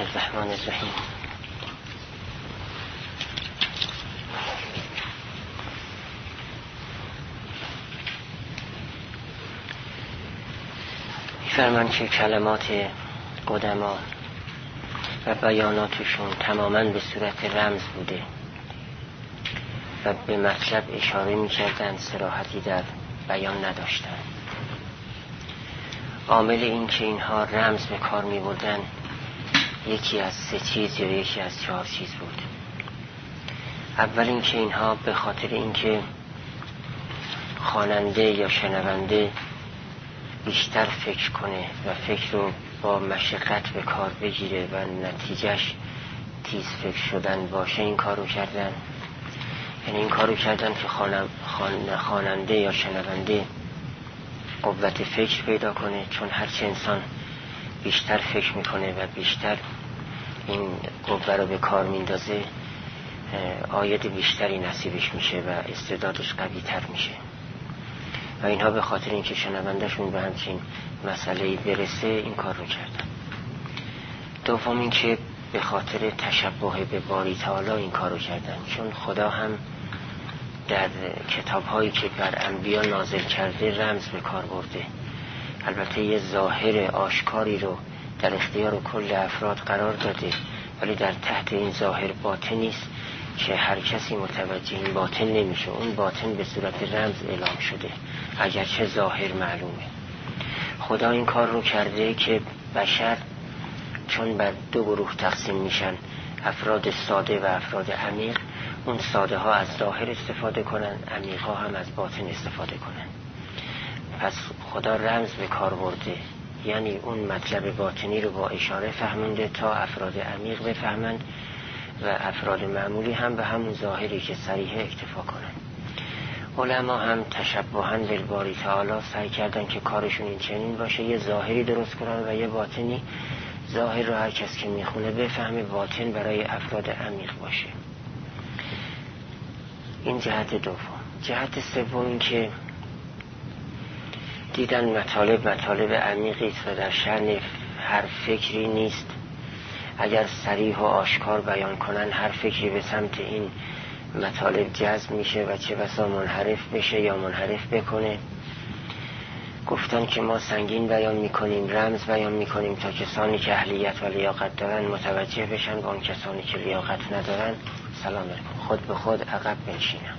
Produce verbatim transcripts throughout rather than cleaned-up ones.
الرحمن الرحیم. می‌فرمان که کلمات قدما و بیاناتشون تماماً به صورت رمز بوده و به مطلب اشاره می‌کردند، صراحتی در بیان نداشتند. عامل این که اینها رمز به کار می‌بردن یکی از سه چیز یا یکی از چهار چیز بود. اول این که اینها به خاطر اینکه خواننده یا شنونده بیشتر فکر کنه و فکر رو با مشقت به کار بگیره و نتیجهش تیز فکر شدن باشه این کار رو کردن. یعنی این کار رو کردن که خواننده یا شنونده قوت فکر پیدا کنه، چون هرچه انسان بیشتر فکر میکنه و بیشتر این قوه رو به کار میندازه عاید بیشتری نصیبش میشه و استعدادش قوی تر میشه و اینها به خاطر اینکه شنوندهشون به همچین مسئله‌ای برسه این کار رو کردن. دوم این که به خاطر تشبه به باری تعالی این کار رو کردن، چون خدا هم در کتاب‌هایی که بر انبیا نازل کرده رمز به کار برده. البته یه ظاهر آشکاری رو در اختیار کل افراد قرار داده، ولی در تحت این ظاهر باطنی است که هر کسی متوجه این باطن نمیشه. اون باطن به صورت رمز اعلام شده اگرچه ظاهر معلومه. خدا این کار رو کرده که بشر چون بر دو گروه تقسیم میشن، افراد ساده و افراد عمیق، اون ساده ها از ظاهر استفاده کنن، عمیق ها هم از باطن استفاده کنن. پس خدا رمز به کار برده، یعنی اون مطلب باطنی رو با اشاره فهمونده تا افراد عمیق بفهمند و افراد معمولی هم به همون ظاهری که صریحه اکتفا کنن. علما هم تشبهاً بالباری تعالی سعی کردن که کارشون این چنین باشه، یه ظاهری درست کنن و یه باطنی. ظاهر رو هر کس که میخونه بفهمه، باطن برای افراد عمیق باشه. این جهت دوم. جهت سوم این که دیدن مطالب مطالب عمیقی است و در شأن هر فکری نیست. اگر صریح و آشکار بیان کنن هر فکری به سمت این مطالب جذب میشه و چه بسا منحرف بشه یا منحرف بکنه. گفتن که ما سنگین بیان میکنیم، رمز بیان میکنیم تا کسانی که اهلیت و لیاقت دارن متوجه بشن و اون کسانی که لیاقت ندارن سلام علیکم خود به خود عقب بنشینن.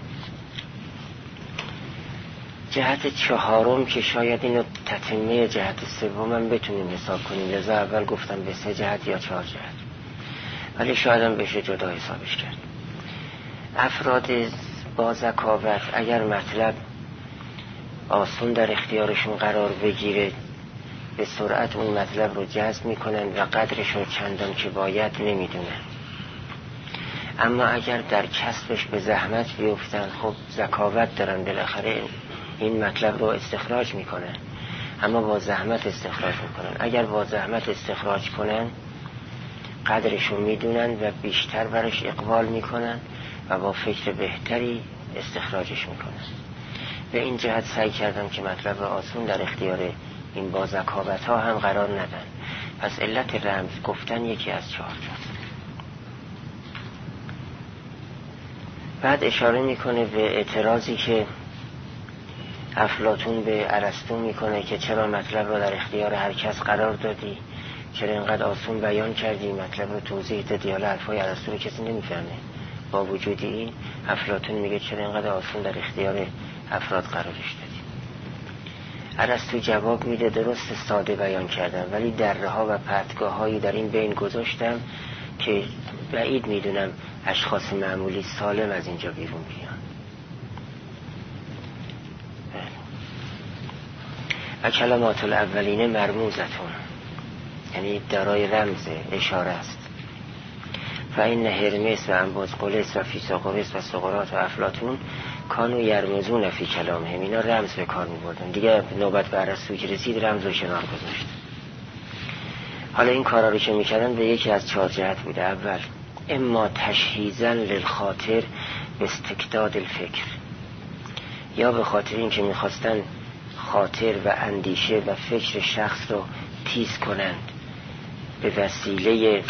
جهت چهارم که شاید اینو تتمه جهت سومم بتونیم حساب کنیم، لذا اول گفتم به سه جهت یا چهار جهت، ولی شاید هم بشه جدا حسابش کرد. افراد با ذکاوت اگر مطلب آسون در اختیارشون قرار بگیره به سرعت اون مطلب رو جذب میکنن و قدرش رو چندان که باید نمیدونن. اما اگر در کسبش به زحمت بیفتن، خب ذکاوت دارن، بالاخره این مطلب رو استخراج میکنن، اما با زحمت استخراج میکنن. اگر با زحمت استخراج کنن قدرشون میدونن و بیشتر برش اقبال میکنن و با فکر بهتری استخراجش میکنن. به این جهت سعی کردم که مطلب آسون در اختیار این با ذکاوت ها هم قرار ندن. پس علت رمز گفتن یکی از چهار جاست. بعد اشاره میکنه به اعتراضی که افلاطون به ارسطو میکنه که چرا مطلب رو در اختیار هر کس قرار دادی، چرا اینقدر آسون بیان کردی، مطلب رو توضیح دادی، حالا حرفای ارسطو رو کسی نمیفهمه. با وجود این افلاطون میگه چرا اینقدر آسون در اختیار افراد قرارش دادی. ارسطو جواب میده درست ساده بیان کردم، ولی دره ها و پرتگاه هایی در این بین گذاشتم که بعید میدونم اشخاص معمولی سالم از اینجا بیرون بیان. و کلمات الاولینه مرموزتون، یعنی دارای رمز اشاره است. و این هرمس و انبازقلس و فیثاغورس و سقراط و افلاطون کانو یرمزون فی کلامهم، اینا رمز به کار می بردن. دیگه نوبت به ارسطو که رسید رمز رو کنار گذاشت. حالا این کارا رو که میکردن به یکی از چهار جهت بوده. اول اما تشهیزن للخاطر به استکداد الفکر، یا به خاطر این که میخواستن خاطر و اندیشه و فکر شخص رو تیز کنند به وسیله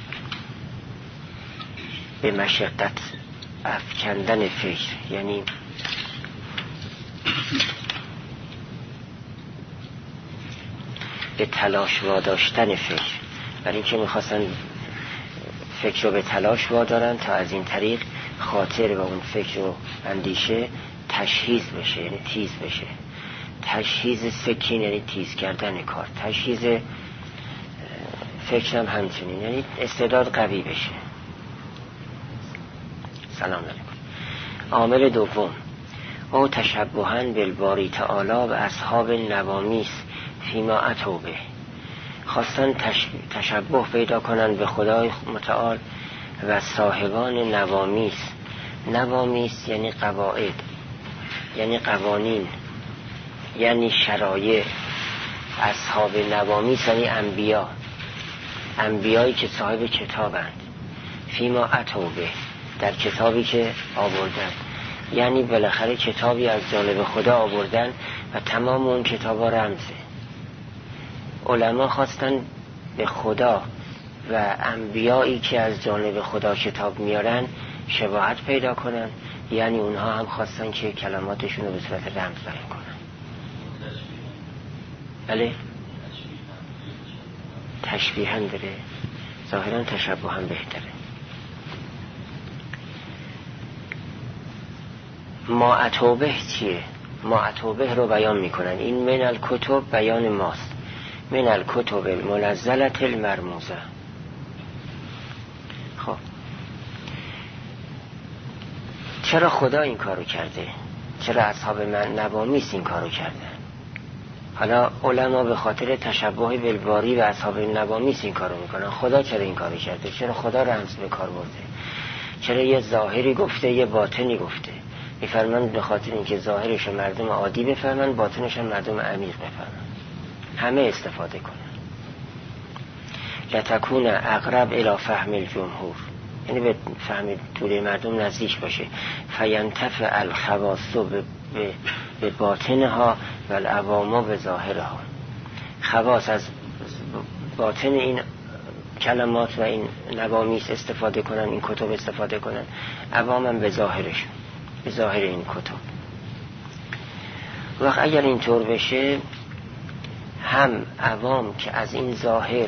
به مشقت افکندن فکر، یعنی به تلاش واداشتن فکر، برای اینکه میخواستن فکر رو به تلاش وادارن تا از این طریق خاطر و اون فکر و اندیشه تشخیص بشه، یعنی تیز بشه. تشخیص سکین یعنی تیز کردن کار، تشخیص فکر هم همچنین، یعنی استعداد قوی بشه. سلام علیکم. عامل دوم، او تشبهاً بالباری تعالی و اصحاب نوامیس فیما اتوا به، خواستن تشبه پیدا کنن به خدای متعال و صاحبان نوامیس. نوامیس یعنی قواعد، یعنی قوانین، یعنی شرایع. اصحاب نوامیس یعنی انبیا، انبیایی که صاحب کتابند. فیما اتوا به، در کتابی که آوردن، یعنی بالاخره کتابی از جانب خدا آوردن و تمام اون کتابا رمزه. علما خواستن به خدا و انبیایی که از جانب خدا کتاب میارن شباهت پیدا کنن، یعنی اونها هم خواستن که کلماتشون رو به صورت رمز بیان کنن. بله، تشبیه هم داره، ظاهرا تشبه هم بهتره. ما اتوبه چیه؟ ما اتوبه رو بیان میکنن. این من الکتب بیان ماست، من الکتب المنزلة المرموزه. خب چرا خدا این کارو کرده؟ چرا اصحاب من نوامیس این کارو کردن؟ حالا علما به خاطر تشبه بالباری و اصحاب نوامیس این کارو میکنن. خدا چرا این کارو کرده؟ چرا خدا رمز به کار برده؟ چرا یه ظاهری گفته یه باطنی گفته؟ میفرمان به خاطر اینکه ظاهرش مردم عادی بفهمن، باطنش مردم عمیق بفهمن، همه استفاده کنن. لتکون اقرب الی فهم الجمهور، یعنی به فهم طول مردم نزدیک باشه. فینتفع الخواص به, به باطنها و العوام به ظاهرها. خواص از باطن این کلمات و این نوامیس استفاده کنن، این کتب استفاده کنن، عوامم به ظاهرش، به ظاهر این کتب. وقت اگر اینطور بشه، هم عوام که از این ظاهر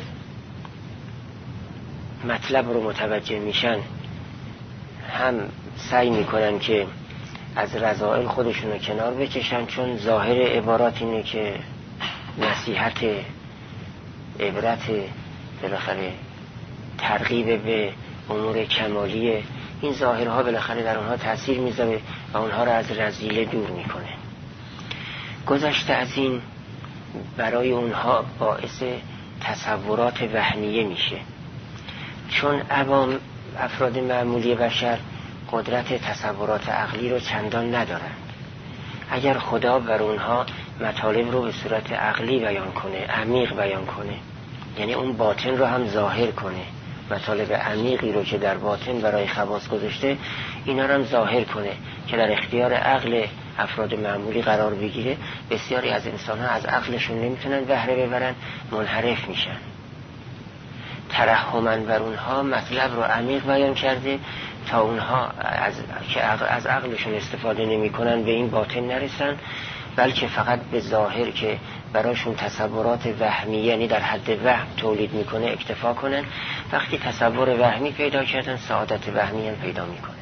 مطلب رو متوجه میشن، هم سعی میکنن که از رذائل خودشون رو کنار بکشن، چون ظاهر عبارات اینه که نصیحت، عبرت، بالاخره ترغیب به امور کمالیه. این ظاهرها بالاخره در اونها تأثیر میذاره و اونها رو از رذیله دور میکنه. گذشته از این برای اونها باعث تصورات وهمیه میشه، چون عوام، افراد معمولی بشر قدرت تصورات عقلی رو چندان ندارند. اگر خدا بر اونها مطالب رو به صورت عقلی بیان کنه، عمیق بیان کنه، یعنی اون باطن رو هم ظاهر کنه، مطالب عمیقی رو که در باطن برای خواص گذاشته اینا رو هم ظاهر کنه که در اختیار عقل افراد معمولی قرار بگیره، بسیاری از انسان‌ها از عقلشون نمیتونن بهره ببرن، منحرف میشن. ترحماً بر اونها مطلب رو عمیق بیان کرده تا اونها از که عقل از عقلشون استفاده نمی‌کنن به این باطن نرسن، بلکه فقط به ظاهر که براشون تصورات وهمی، یعنی در حد وهم تولید میکنه، اکتفا کنن. وقتی تصور وهمی پیدا کردن، سعادت وهمی هم پیدا میکنه.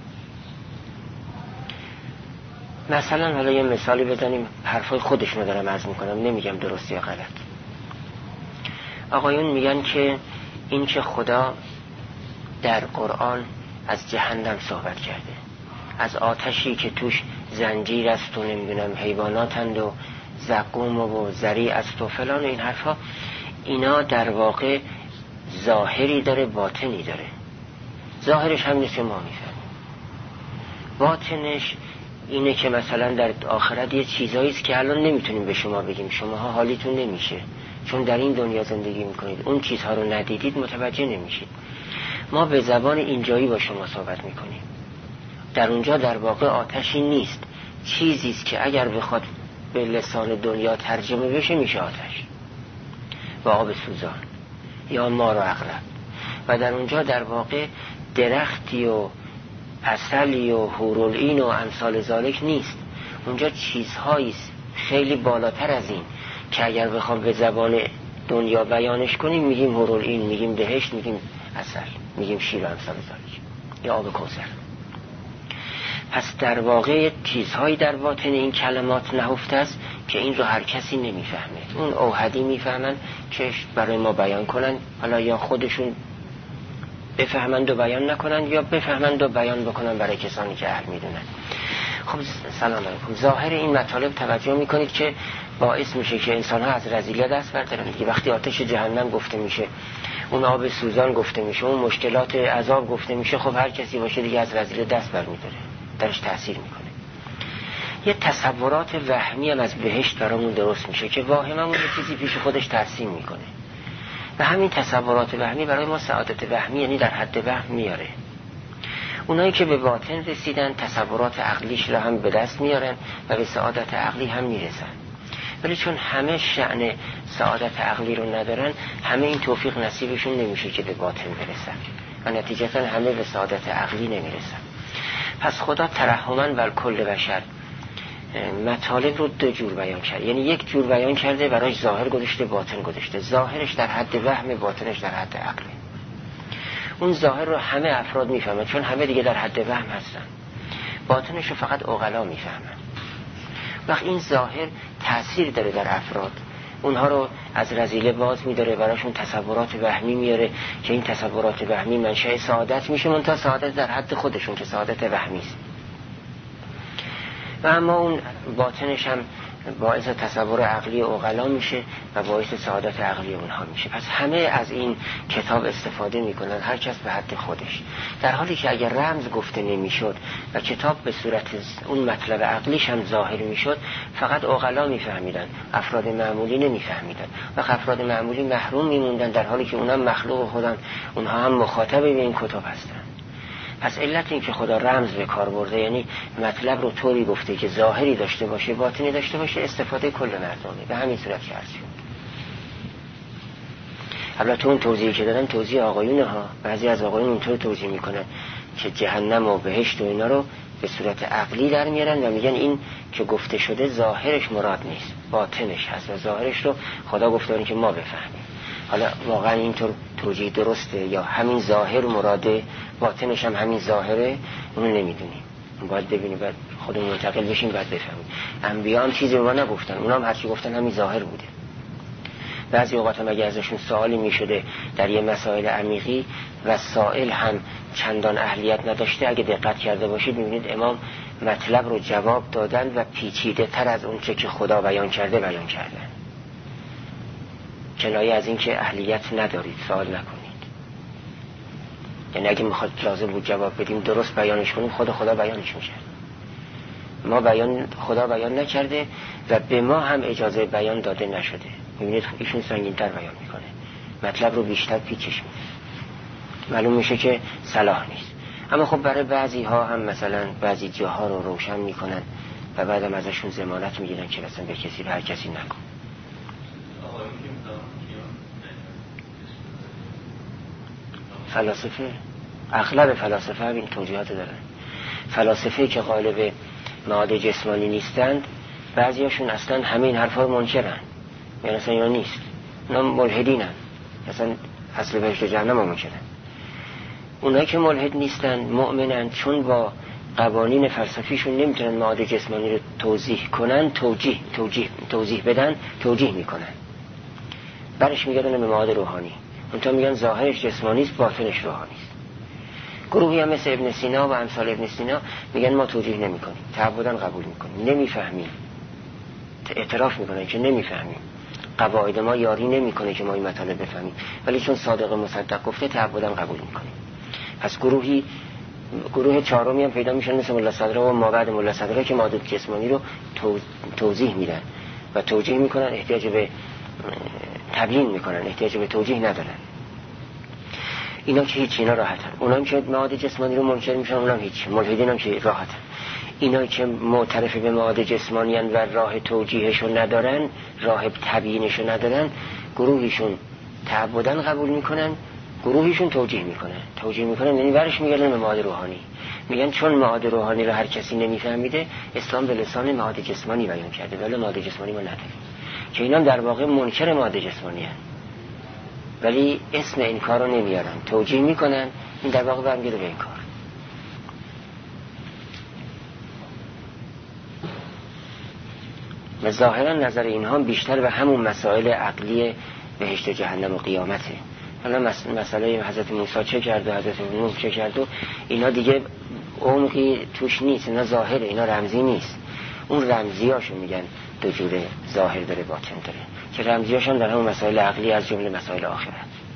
مثلا حالا یه مثالی بزنیم، حرفای خودشونو دارم عرض میکنم، نمیگم درست یا غلط. آقایون میگن که این که خدا در قرآن از جهنم صحبت کرده، از آتشی که توش زنجیر است و نمیدونم حیواناتند و زقوم و زری است و فلان، این حرفا، اینا در واقع ظاهری داره، باطنی داره. ظاهرش هم نیست که ما میفهمیم، باطنش اینه که مثلا در آخرت یه چیزایی است که الان نمیتونیم به شما بگیم، شماها حالیتون نمیشه چون در این دنیا زندگی میکنید، اون چیزها رو ندیدید، متوجه نمیشید. ما به زبان اینجایی با شما صحبت میکنیم، در اونجا در واقع آتشی نیست، چیزی است که اگر بخواد به لسان دنیا ترجمه بشه میشه آتش و آب سوزان. یا مار و عقرب، و در اونجا در واقع درختی و عسلی و حورالعین و امثال ذالک نیست. اونجا چیزهایی خیلی بالاتر از این که اگر بخوام به زبان دنیا بیانش کنیم میگیم حورالعین، میگیم بهشت، میگیم عسل، میگیم شیر و امثال ذالک یا آب کوثر. پس در واقع چیزهایی در باطن این کلمات نهفته است که این رو هر کسی نمیفهمه. اون اوحدی میفهمن که برای ما بیان کنن، حالا یا خودشون بفهمند و بیان نکنند یا بفهمند و بیان بکنن برای کسانی که اهل میدونن. خب سلام علیکم. ظاهر این مطالب توجه میکنید که باعث میشه که انسان ها از رذیله دست بردارن دیگه. وقتی آتش جهنم گفته میشه، اون آب سوزان گفته میشه، اون مشکلات عذاب گفته میشه، خب هر کسی باشه دیگه از رذیله دست برمیداره، درش تأثیر میکنه. یه تصورات وهمی هم از بهشت برامون درست میشه که واهممون یه چیزی پیش خودش ترسیم میکنه و همین تصورات وهمی برای ما سعادت وهمی یعنی در حد وهم میاره. اونایی که به باطن رسیدن تصورات عقلیش رو هم به دست میارن و به سعادت عقلی هم میرسن، ولی چون همه شأن سعادت عقلی رو ندارن، همه این توفیق نصیبشون نمیشه که به باطن برسن و نتیجتا همه به سعادت عقلی نمیرسن. پس خدا ترحماً بر کل بشر مطالب رو دو جور بیان کرد، یعنی یک جور بیان کرده براش ظاهر گذاشته، باطن گذاشته. ظاهرش در حد وهم، باطنش در حد عقله. اون ظاهر رو همه افراد میفهمن چون همه دیگه در حد وهم هستن، باطنش رو فقط عقلا میفهمن. وقت این ظاهر تأثیر داره در افراد، اونها رو از رذیله باز میداره، براشون تصورات وهمی میاره که این تصورات وهمی منشأ سعادت میشه، منتها سعادت در حد خودشون که سعادت وهمی است. و اما اون باطنش هم باعث تصور عقلی عقلا میشه و باعث سعادت عقلی اونها میشه. پس همه از این کتاب استفاده میکنن، هر کس به حد خودش، در حالی که اگر رمز گفته نمیشد و کتاب به صورت اون مطلب عقلیش هم ظاهر میشد، فقط عقلا میفهمیدن، افراد معمولی نمیفهمیدن و افراد معمولی محروم میموندن، در حالی که اونها مخلوق خودن، اونها هم مخاطب به این کتاب هستن. پس علت این که خدا رمز به کار برده، یعنی مطلب رو طوری گفته که ظاهری داشته باشه، باطنی داشته باشه، استفاده کل مردمه. به همین صورت که عرض شد. البته اون توضیحی که دادن توضیح آقایونه ها، بعضی از آقایون اینطور توضیح میکنن که جهنم و بهشت و اینا رو به صورت عقلی در میارن و میگن این که گفته شده ظاهرش مراد نیست، باطنش هست و ظاهرش رو خدا گفته که ما بفهمیم. حالا واقعا اینطور توجیه درسته یا همین ظاهر مراده، باطنش هم همین ظاهره، اونو نمیدونیم، باید ببینیم، بعد خودمون منتقل بشیم، بعد بفهمیم. انبیا هم چیزی به ما نگفتن، اونا هم هرچی گفتن همین ظاهر بوده. بعضی اوقات هم اگه ازشون سوالی میشده در یه مسائل عمیقی و سائل هم چندان اهلیت نداشته، اگه دقت کرده باشید میبینید امام مطلب رو جواب دادن و پیچیده تر از اون چه که خدا بیان کرده بیان کردن، کنایه از این که اهلیت ندارید سوال نکنید. یعنی اگه میخواد لازم بود جواب بدیم درست بیانش کنیم، خود خدا بیانش میشه. ما بیان خدا بیان نکرده و به ما هم اجازه بیان داده نشده. میبینید ایشون سنگین‌تر بیان میکنه، مطلب رو بیشتر پیچش میده، معلوم میشه که صلاح نیست. اما خب برای بعضی ها هم مثلا بعضی جاها رو روشن میکنن و بعدم ازشون ضمانت میگیرن که مثلا به کسی به هر کسی نکن. فلاسفه، اغلب فلاسفه هم این توجیهات دارن. فلاسفه که غالب معاد جسمانی نیستند، بعضیاشون اصلا همه این حرفا رو منکرن، یعنی اصلا اینا نیست، اینا ملحدینن، اصلا اصل بهشت و جهنم هم منکرن. اونایی که ملحد نیستن مؤمنن، چون با قوانین فلسفیشون نمیتونن معاد جسمانی رو توضیح کنن، توجیه توجیه توضیح بدن، توجیه میکنن، برش میگردن به معاد روحانی. اونتا میگن ظاهرش جسمانی است، باطنش روحانی است. گروهی هم مثل ابن سینا و امثال ابن سینا میگن ما توجیه نمی کنیم، تعبداً قبول میکنیم، نمیفهمیم، اعتراف میکنن که نمیفهمیم، قواعد ما یاری نمیکنه که ما این مطالب بفهمیم، ولی چون صادق مصدق گفته تعبداً قبول میکنیم. پس گروهی گروه چهارمی هم پیدا میشن مثل ملا صدرا و ما بعد ملا صدرا که معاد جسمانی رو توضیح میدن و توجیه میکنن، احتیاج به تبیین میکنن، احتیاج به توجیه ندارن. اینا که هیچ، اینا راحتن. اونام که معاد جسمانی رو منکر میشن، اونام هیچ. ملحدین هم که راحتن. اینا که معترف به معاد جسمانی ان و راه توجیهشو ندارن، راه تبیینشو ندارن، گروهیشون تعبداً قبول میکنن، گروهیشون توجیه میکنن. توجیه میکنن یعنی برش میگردن به معاد روحانی، میگن چون معاد روحانی رو هر کسی نمیفهمیده، اسلام به لسان معاد جسمانی بیان کرده، ولی معاد جسمانی ما نداریم، که اینا در واقع منکر معاد جسمانی هستند، ولی اسم این کار رو نمیارن، توجیه میکنن. این در واقع برمیگرده به این کار. و ظاهرا نظر اینها بیشتر به همون مسائل عقلی بهشت و جهنم و قیامته. حالا مسئله حضرت موسی چه کرد و حضرت نوح چه کرد و اینا دیگه عمقی توش نیست، اینا ظاهره، اینا رمزی نیست. اون رمزیاشو میگن دو جوره، ظاهر داره باطن داره، که رمزیاش هم در همون مسائل عقلی از جمله مسائل آخرت.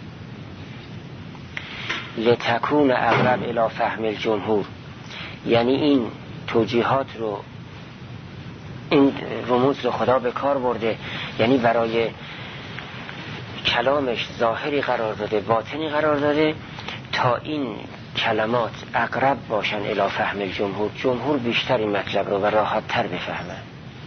لتکون اقرب الی فهم الجمهور، یعنی این توجیهات رو، این رموز رو خدا به کار برده، یعنی برای کلامش ظاهری قرار داده، باطنی قرار داده، تا این کلمات اقرب باشن الی فهم الجمهور، جمهور بیشتر این مطلب رو و راحت تر بفهمن.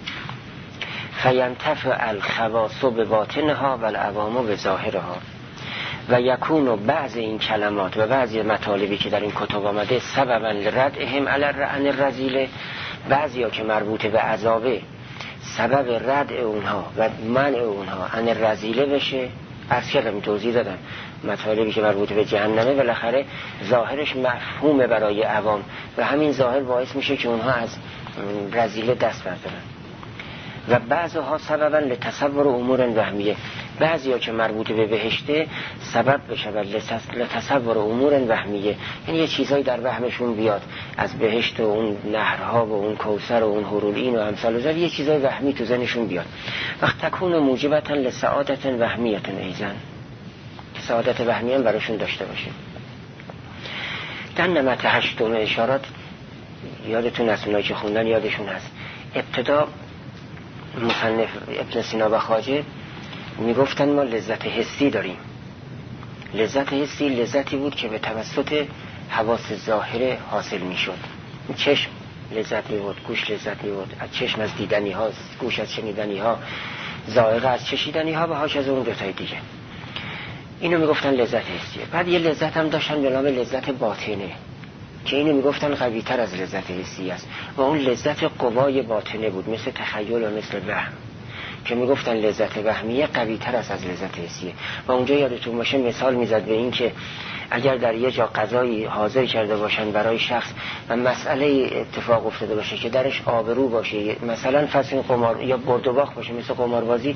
فینتفع الخواص به باطنها و العوام به ظاهرها، و یکون بعض این کلمات و بعضی مطالبی که در این کتاب آمده سببا لردهم علی عن الرذیله، بعضی ها که مربوط به عذابه سبب رد اونها و منع اونها عن الرذیله بشه. از کردم توضیح دادم مطالبی که مربوط به جهنمه بالاخره ظاهرش مفهومه برای عوام و همین ظاهر باعث میشه که اونها از رذیله دست بردارن. و بعضها سببا لتصور امور وهمیه، بعضی ها که مربوط به بهشته سبب بشه لتصور امور وهمیه، یعنی یه چیزایی در وهمشون بیاد از بهشت و اون نهرها و اون کوثر و اون حورالعین و امثال ذلک، یه چیزای وهمی تو ذهنشون بیاد. وقت تکون موجبتا لسعادت وهمیه ایزن، سعادت وهمی هم براشون داشته باشه. در نمط هشتم اشارات یادتون هست، اونایی که خوندن یادشون هست، ابتدا مصنف ابن سینا و خواجه میگفتن ما لذت حسی داریم. لذت حسی لذتی بود که به توسط حواس ظاهره حاصل میشد. چشم لذت میبود، گوش لذت میبود، از چشم از دیدنی ها، گوش از شنیدنی ها، ذائقه از چشیدنی ها و هاش از اون دوتای دیگه. اینو میگفتن لذت حسیه. بعد یه لذت هم داشتن به نام لذت باطنه که اینو میگفتن قوی تر از لذت حسی است و اون لذت قوای باطنه بود، مثل تخیل و مثل وهم، که میگفتن لذت وهمیه قوی تر از از لذت حسیه. و اونجا یادتون باشه مثال میزد به این که اگر در یه جا غذایی حاضر کرده باشن برای شخص و مسئله اتفاق افتاده باشه که درش آبرو باشه، مثلا فصل قمار یا برد و باخت باشه مثل قماربازی،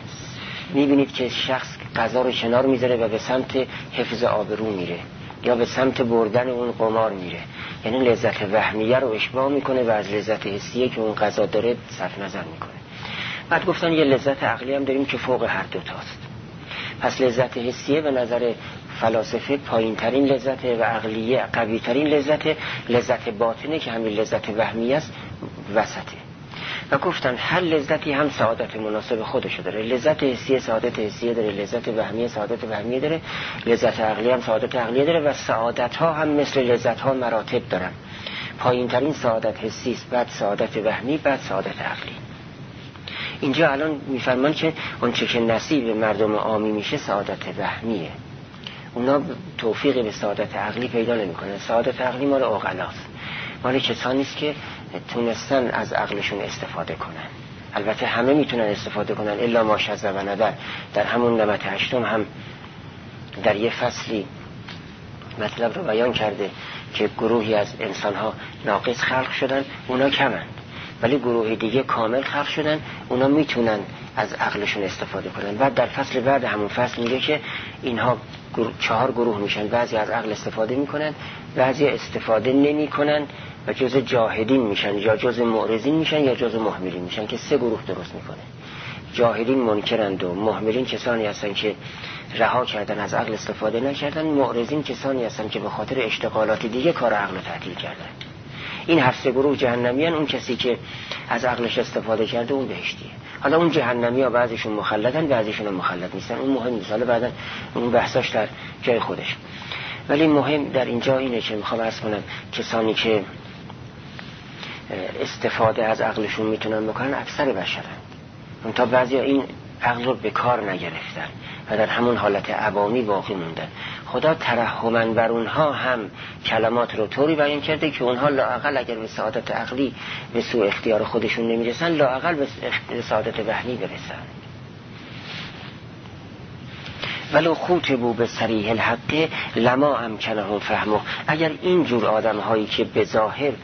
میبینید که شخص غذا رو کنار میذاره و به سمت حفظ آبرو میره یا به سمت بردن اون قمار میره، یعنی لذت وهمیه رو اشباع میکنه و از لذت حسیه که اون غذا داره صرف نظر میکنه. بعد گفتن یه لذت عقلی هم داریم که فوق هر دو تاست. پس لذت حسیه به نظر فلاسفه پایین ترین لذت و عقلیه قوی ترین لذت، لذت باطنه که همین لذت وهمیه است وسطه. و گفتن هر لذتی هم سعادت مناسب خودشو داره، لذت حسیه سعادت حسیه داره، لذت وهمیه سعادت وهمیه داره، لذت عقلی هم سعادت عقلیه داره و سعادت ها هم مثل لذت ها مراتب دارن. پایین ترین سعادت حسی است، بعد سعادت وهمی، بعد سعادت عقلی. اینجا الان میفرمان که اون چه که نصیب مردم عامی میشه سعادت وهمیه، اونا توفیق به سعادت عقلی پیدا نمیکنن. سعادت عقلی مال عقلاست، مال کسانی است که تونستن از عقلشون استفاده کنن. البته همه میتونن استفاده کنن الا ما شذ و ندر. در همون نمط هشتم هم در یه فصلی مطلب رو بیان کرده که گروهی از انسانها ناقص خلق شدن، اونا کمند، ولی گروه دیگه کامل خلق شدن، اونا میتونن از عقلشون استفاده کنن. بعد در فصل بعد همون فصل میگه که اینها چهار گروه میشن، بعضی از عقل استفاده میکنن، بعضی استفاده نمیکنن و جز جاهدین میشن یا جز معرضین میشن یا جز محملین میشن، که سه گروه درست میکنه. جاهدین منکرند و محملین کسانی هستن که رها کردن از عقل استفاده نکردن، معرضین کسانی هستن که به خاطر اشتغالات دیگه کار عقل تعطیل کردن. این هر سه گروه جهنمیان. اون کسی که از عقلش استفاده کرده اون بهشتیه. حالا اون جهنمی ها بعضیشون مخلدن بعضیشون هم مخلد نیستن، اون مهم نیست، حالا بعدن اون بحثاش در جای خودش. ولی مهم در اینجا اینه که میخوام عرض کنم کسانی که استفاده از عقلشون میتونن بکنن اکثر بشرن. اون تا بعضی این عقل رو به کار نگرفتن و در همون حالت عوامی باقی موندن. خدا ترحماً بر اونها هم کلمات رو طوری بیان کرده که اونها لااقل اگر به سعادت عقلی به سوء اختیار خودشون نمیرسن، لااقل به سعادت وهمی برسن. ولو خوتبوا به صریح الحق لما امکنهم فهمه. اگر این جور آدم هایی که به ظاهر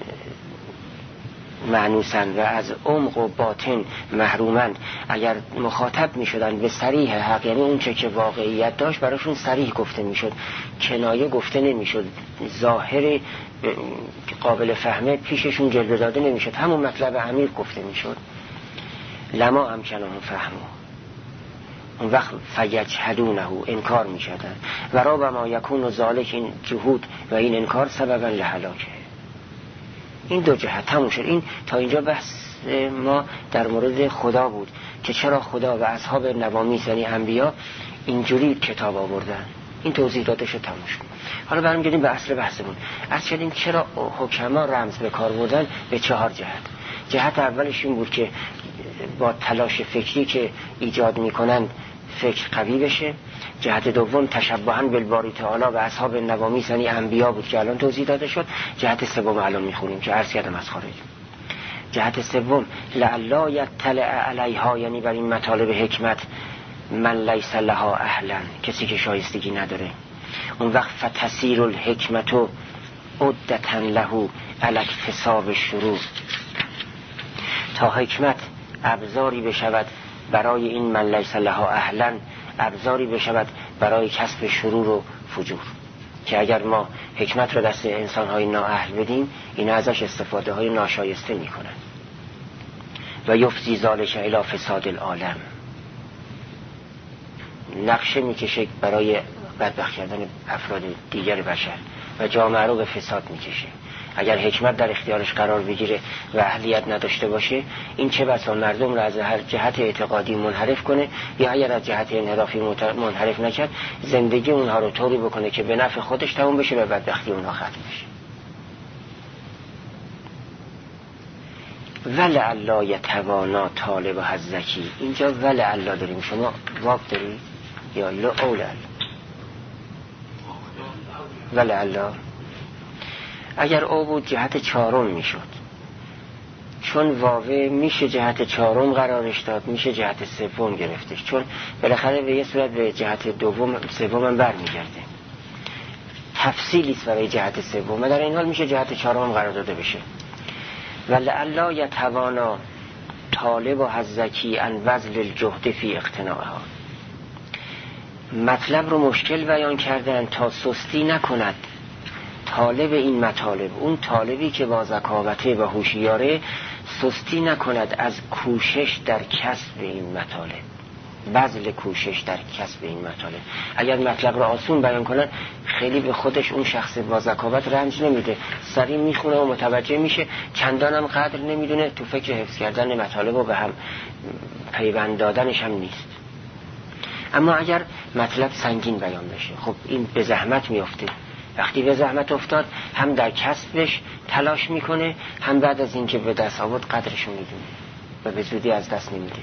معنوسن و از عمق و باطن محرومن، اگر مخاطب می شدن به صریح حق، یعنی اون چه که واقعیت داشت براشون صریح گفته می شد، کنایه گفته نمی شد، ظاهر قابل فهمه پیششون جلوه داده نمی شد، همون مطلب عمیق گفته می شد، لما امکنهم فهمه. اون وقت فیجحدونه، انکار می شدن. و ربما یکون ذالک، این جهود و این انکار سببا لهلاکه. این دو جهت تموم شد. این تا اینجا بحث ما در مورد خدا بود که چرا خدا و اصحاب نوامیس یعنی انبیا اینجوری کتاب آوردن. این توضیح داده شد، تموم شد. حالا برمیگردیم به اصل بحثمون. از شدیم چرا حکما رمز به کار بردن به چهار جهت. جهت اولش این بود که با تلاش فکری که ایجاد میکنن فکر قوی بشه. جهت دوم تشبها بالباری تعالی و اصحاب نوامیس یعنی انبیا بود که الان توضیح داده شد. جهت سوم الان میخونیم که عرض کردم از خارج. جهت سوم لعلا یطلع علیها، یعنی بر این مطالب حکمت من لیس لها اهلا، کسی که شایستگی نداره. اون وقت فتسیر الحکمت عدتا له علی اکتساب الشرور، تا حکمت ابزاری بشود برای این من لیس لها اهلا، ابزاری بشود برای کسب شرور و فجور. که اگر ما حکمت رو دست انسان‌های نااهل بدیم، این ازش استفاده های ناشایسته میکنن و یفضی ذالک الی فساد العالم، نقشه میکشه برای بدبخت کردن افراد دیگر بشر و جامعه رو به فساد میکشه. اگر حکمت در اختیارش قرار بگیره و اهلیت نداشته باشه، این چه بسا مردم رو از هر جهت اعتقادی منحرف کنه، یا اگر از جهت انحرافی منحرف نکرد، زندگی اونها رو طوری بکنه که به نفع خودش تموم بشه و بدبختی اونها ختم بشه. ولعلا یتوانا طالب حظکی، اینجا ولعلا داریم، شما واو دارید یا لعلا؟ ولعلا اگر او بود جهت چهارم میشد، چون واوه میشه جهت چهارم قرارش داد، میشه جهت سوم گرفتش، چون بالاخره به یه صورت به جهت دوم سوم هم برمیگرده. تفصیلی است برای جهت سوم و در این حال میشه جهت چهارم قرار داده بشه. ولعلا یتوانا طالب حظکی ان بذل الجهد فی اقتناعها. مطلب رو مشکل بیان کردن تا سستی نکند طالب این مطالب، اون طالبی که با ذکاوته و هوشیاره سستی نکند از کوشش در کسب این مطالب، بذل کوشش در کسب این مطالب. اگر مطلب رو آسون بیان کنن، خیلی به خودش اون شخص با ذکاوت رنج نمیده، سریع میخونه و متوجه میشه، چندانم قدر نمیدونه، تو فکر حفظ کردن مطالب و به هم پیوند دادنش هم نیست. اما اگر مطلب سنگین بیان بشه، خب این به زحمت میفته. وقتی به زحمت افتاد، هم در کسبش تلاش میکنه، هم بعد از اینکه به دست آورد قدرشو میدونه و به زودی از دست نمیده.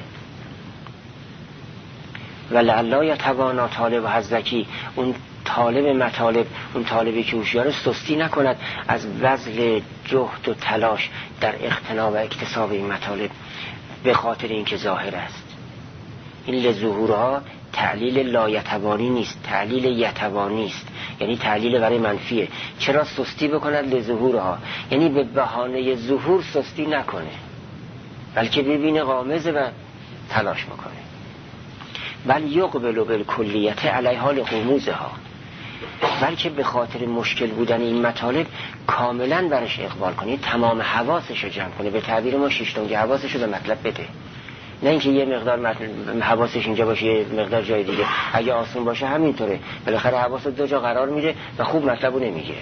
ولعلا یتوانا طالب حظکی، اون طالب مطالب، اون طالبی که هوشیاره سستی نکند از بذل جهد و تلاش در اقتنا و اکتساب این مطالب، به خاطر اینکه ظاهر است. این لظهورها تعلیل لایتوانی نیست، تعلیل یتوانی است، یعنی تعلیل برای منفیه. چرا سستی بکند؟ لظهورها، یعنی به بهانه ظهور سستی نکنه، بلکه ببینه غامضه و تلاش بکنه. بل یقبل بالکلیت علیها لغموزها، بلکه به خاطر مشکل بودن این مطالب کاملا برش اقبال کنه، تمام حواسش رو جمع کنه. به تعبیر ما شیشتونگی حواسش رو به مطلب بده، نه اینکه یه مقدار حواسش اینجا باشه یه مقدار جای دیگه. اگه آسون باشه همینطوره، بالاخره حواست دو جا قرار میده و خوب مطلبو نمیگیره.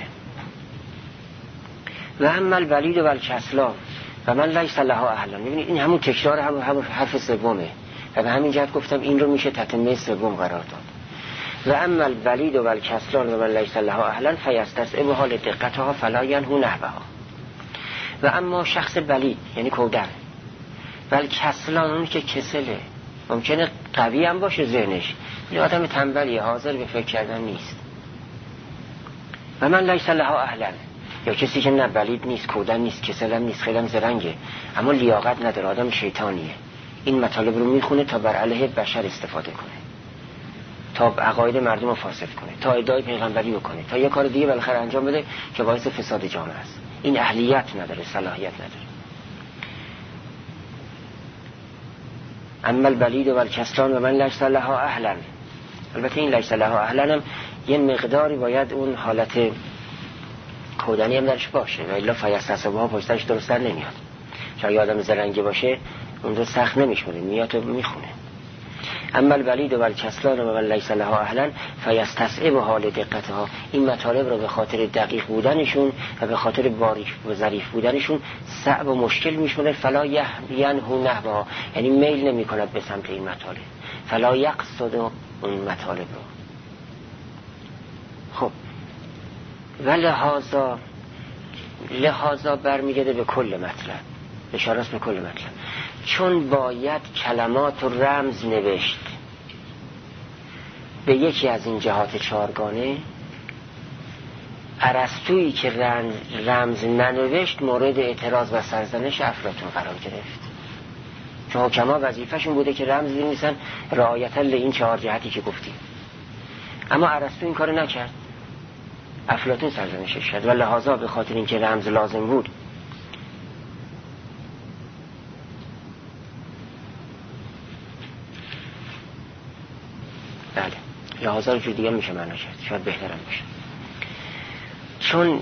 و اما الولید و الکسلان و من لیس لها اهلا، میبینید این همون تکرار هم همون حرف سومه و به همین جهت گفتم این رو میشه تتمه سوم قرار داد. و اما الولید و الکسلان و من لیس لها اهلا فیستسعب حال دقتها فلا ینهو نحوها. و اما شخص بلید یعنی کودر، بل کسلان، اون که کسله، ممکنه قوی هم باشه ذهنش، ولی آدم تنبلیه، حاضر به فکر کردن نیست. و من لیس لها اهلا، یا کسی که نه بلید نیست، کودن نیست، کسل هم نیست، خیلی هم زرنگه، اما لیاقت نداره، آدم شیطانیه. این مطالب رو میخونه تا بر علیه بشر استفاده کنه، تا عقاید مردم رو فاسد کنه، تا ادعای پیغمبری بکنه، تا یه کار دیگه بالاخره انجام بده که باعث فساد جامعه است. این اهلیت نداره، صلاحیت نداره. اما البلید و الکسلان و من لیس لها اهلا. البته این لیس لها اهلا هم یه مقداری باید اون حالت کودنی هم درش باشه، و الا فیستسبه ها پشتش درست در نمیاد. شاید آدم زرنگی باشه اون رو سخت نمیشونه، میاد و میخونه. اما البلید و الکسلان و من لیس لها اهلا فیستصعب حال دقتها. این مطالب رو به خاطر دقیق بودنشون و به خاطر باریک و ظریف بودنشون صعب و مشکل میشونه. فلا ینهو نحوها، یعنی میل نمی کند به سمت این مطالب، فلا یقصد اون مطالب رو. خب و لحاظا لحاظا برمیگرده به کل مطلب، اشاره است به کل مطلب. چون باید کلمات و رمز نوشت به یکی از این جهات چارگانه، ارسطویی که رمز ننوشت مورد اعتراض و سرزنش افلاطون قرار گرفت، چون حکما وظیفه‌شون بوده که رمز بنویسن رعایتا لین چهار جهتی که گفتیم. اما ارسطو این کارو نکرد، افلاطون سرزنشش کرد. و لحاظا به خاطر اینکه رمز لازم بود، بله لحاظا رو جور دیگه میشه معنا کرد، شاید بهترم باشه. چون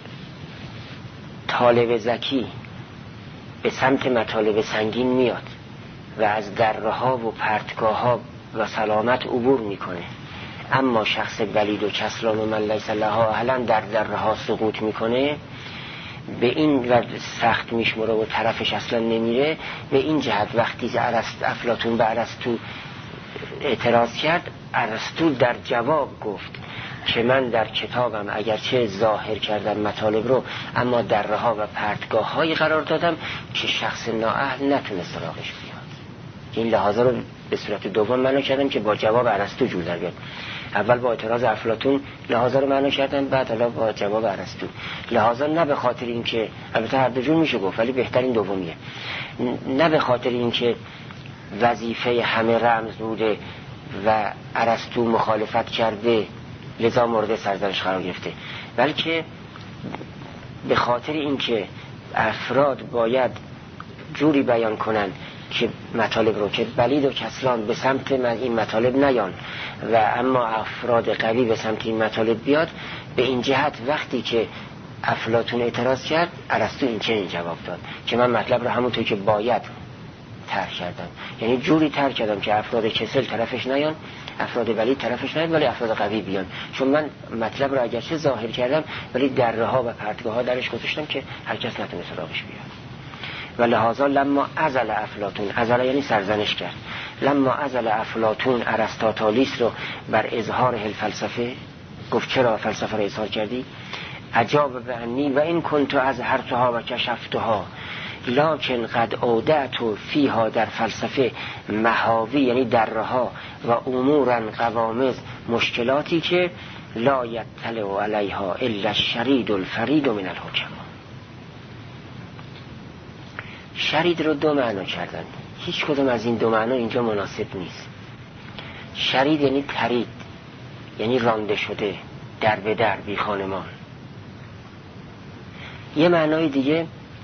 طالب ذکی به سمت مطالب سنگین میاد و از درها و پرتگاه و سلامت عبور میکنه، اما شخص بلید و کسلان و من لیس لها اهلا در درها سقوط میکنه، به این و سخت میشمره و طرفش اصلا نمیره. به این جهت وقتی ارسطو افلاطون به ارسطو اعتراض کرد، ارسطو در جواب گفت که من در کتابم اگرچه ظاهر کردم مطالب رو، اما درها و پرتگاه هایی قرار دادم که شخص نااهل نتونه سراغش بیاد. این لحاظا رو به صورت دوم معنا کردم که با جواب ارسطو جور در بیاد. اول با اعتراض افلاطون لحاظا رو معنا کردم، بعد حالا با جواب ارسطو. لحاظا نه به خاطر اینکه، البته هر دو جور میشه گفت ولی بهترین دومیه، نه به خاطر اینکه وظیفه همه رمز بوده و ارسطو مخالفت کرده لذا مورد سرزنش قرار گرفته، بلکه به خاطر اینکه افراد باید جوری بیان کنن که مطالب رو که بلید و کسلان به سمت این مطالب نیان و اما افراد قوی به سمت این مطالب بیاد. به این جهت وقتی که افلاطون اعتراض کرد، ارسطو این چنین جواب داد که من مطلب رو همونطور که باید ترک کردم، یعنی جوری ترک کردم که افراد کسل طرفش نیان، افراد بلید طرفش نیان، ولی افراد قوی بیان. چون من مطلب رو اگرچه ظاهر کردم ولی دره ها و پرتگاه ها درش گذاشتم که هر کس نتونه سراغش بیاد. و لحاظا لما ازل افلاطون، ازل یعنی سرزنش کرد، لما ازل افلاطون ارسطاطالیس رو بر اظهار الفلسفه، گفت چرا فلسفه رو اظهار کردی؟ عجاب به انی و این کنت از هرتها و کشفتها لکن قد اودعت فیها، در فلسفه محاوی یعنی درها و امورا قوامز، مشکلاتی که لا یطلع علیها الا الشرید الفرید من الحکما. شرید رو دو معنا کردن، هیچ کدوم از این دو معنا اینجا مناسب نیست. شرید یعنی ترید، یعنی رانده شده، در به در، بی خانمان. یه معنای دیگه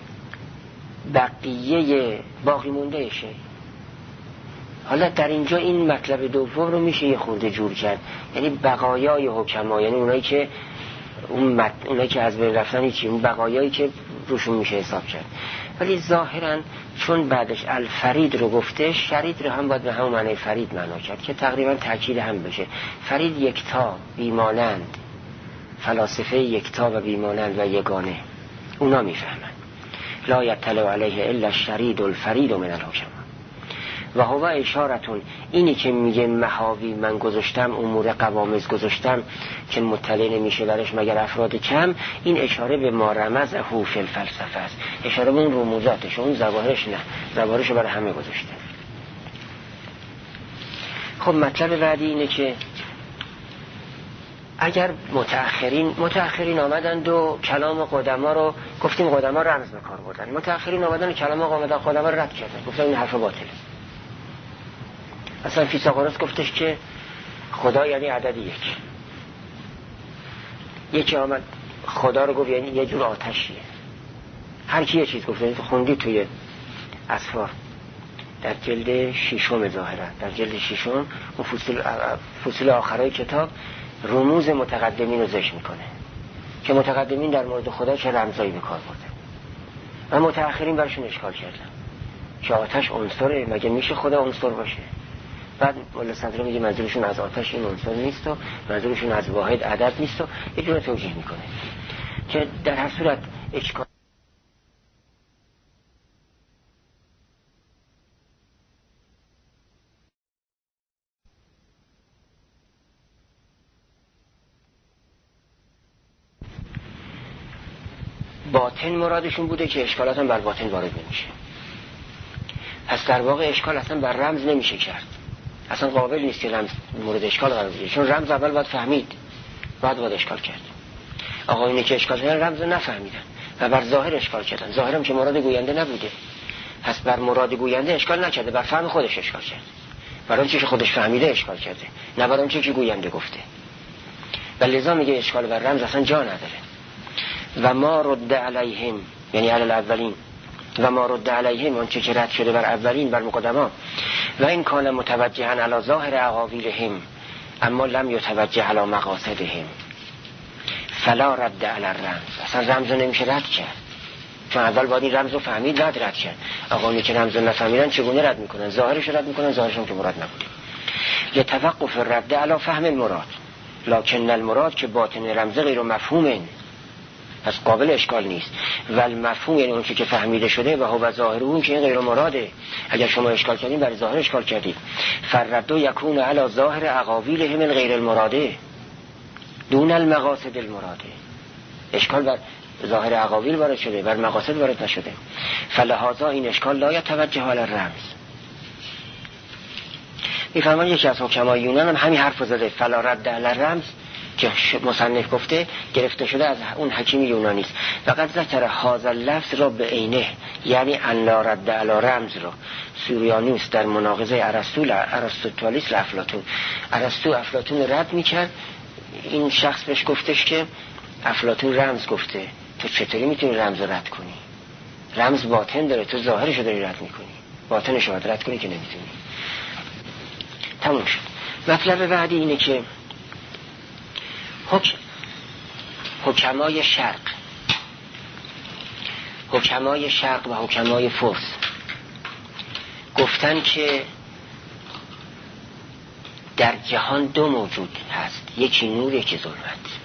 بقیه باقی مونده شه. حالا در اینجا این مطلب دوم رو میشه یه خورده جور کرد، یعنی بقایای حکما، یعنی اونایی که اون مت... اونایی که از بین رفتن چی، اون بقایایی که روشون میشه حساب کرد. ولی ظاهرا چون بعدش الفرید رو گفته، شرید رو هم باید به همون معنی فرید معنا کرد که تقریبا تاکید هم بشه. فرید یکتا، بیمانند، فلاسفه یکتا و بیمانند و یگانه، اونا میفهمن. لا یطلع علیه الا الشرید الفرید من الحکما. و هو اشارتون، اینی که میگه محاوی من گذاشتم، امور قوامز گذاشتم که مطلع نمیشه برش مگر افراد کم، این اشاره به ما رمز هو فی الفلسفه است، اشاره به اون رموزاتش، اون ظواهرش نه، ظواهرش برای همه گذاشته. خب مطلب بعدی اینه که اگر متأخرین متأخرین آمدند و کلام قدما رو گفتیم، قدما رمز به کار بردن، متأخرین آمدن و کلام قدما رو رد کردن، گفتن این حرف باطله. اصلا فیثاغورس گفتش که خدا یعنی عدد یک. یکی آمد خدا رو گفت یعنی یه جور آتشیه. هر کی یه چیز گفته. خوندی توی اسفار در جلد ششم ظاهرا در جلد ششم اون فصول فصول آخرای کتاب رموز متقدمین رو ذکر میکنه که متقدمین در مورد خدا چه رمزایی به کار بردن و متأخرین برشون اشکال کردن که آتش عنصره، مگه میشه خدا عنصر باشه؟ بعد مولا صدر میگه منظورشون از آتش این عنصر نیست و منظورشون از واحد عدد نیست و یه جور توجیه میکنه که در هر صورت اشکال باطن مرادشون بوده که اشکالات هم بر باطن وارد نمیشه. پس در واقع اشکال اصلا بر رمز نمیشه کرد، اصلا قابل نیست که رمز مورد اشکال قرار بگیره، چون رمز اول باید فهمید، بعد باید اشکال کرد. آقا اینه که اشکال کردن رمز رو نفهمیدن و بر ظاهر اشکال کردن، ظاهرم که مراد گوینده نبوده، پس بر مراد گوینده اشکال نکرده، بر فهم خودش اشکال کرده، بر اون چیزی که خودش فهمیده اشکال کرده، نه بر اون چیزی که گوینده گفته. و لذا میگه اشکال بر رمز اصلا جا نداره. و ما رد علیهم یعنی علی الاولین، و ما رد علیهم اون چه که رد شده بر اولین، بر مقدما. و این کان متوجها علی ظاهر اقاویلهم اما لم یتوجه علی مقاصدهم فلا رد علی الرمز. اصلا رمز رو نمیشه رد کرد، چون اول باید این رمز رو فهمید بعد رد کرد. آقایی که رمز رو نفهمیدن چگونه رد میکنن؟ ظاهرش رد میکنن، ظاهرش هم که مراد نبوده. یتوقف الرد علی فهم المراد لکن المراد که باطن رمز غیر مفهومه، پس قابل اشکال نیست. و المفهوم یعنی اون که فهمیده شده و هو ظاهر اون که غیر مراده. اگر شما اشکال کردین برای ظاهر اشکال کردید. فرد یکون علی ظاهر اقاویلهم الغیر المراده دون المقاصد المراده. اشکال بر ظاهر اقاویل وارد شده، بر مقاصد وارد نشده. فلهذا این اشکال لا یتوجه علی الرمز. میفهمن یکی از حکمای یونان هم همین حرف زده، فلا رد علی الرمز که مصنف گفته گرفته شده از اون حکیم یونانی است. فقط ذکر هذا اللفظ را به عینه، یعنی ان لا رد علی رمز را سوریانوس در مناقضه ارسطو ارسطوطالیس افلاطون. ارسطو افلاطون رد میکرد، این شخص بهش گفتش که افلاطون رمز گفته، تو چطوری میتونی رمز رو رد کنی؟ رمز باطن داره، تو ظاهرش رو داری رد میکنی، باطنش رو رد کنی که نمیتونی. تموم شد. مطلب بعدی اینه که حکم حکمای شرق حکمای شرق و حکمای فرس گفتن که در جهان دو موجود هست، یکی نور یکی ظلمت.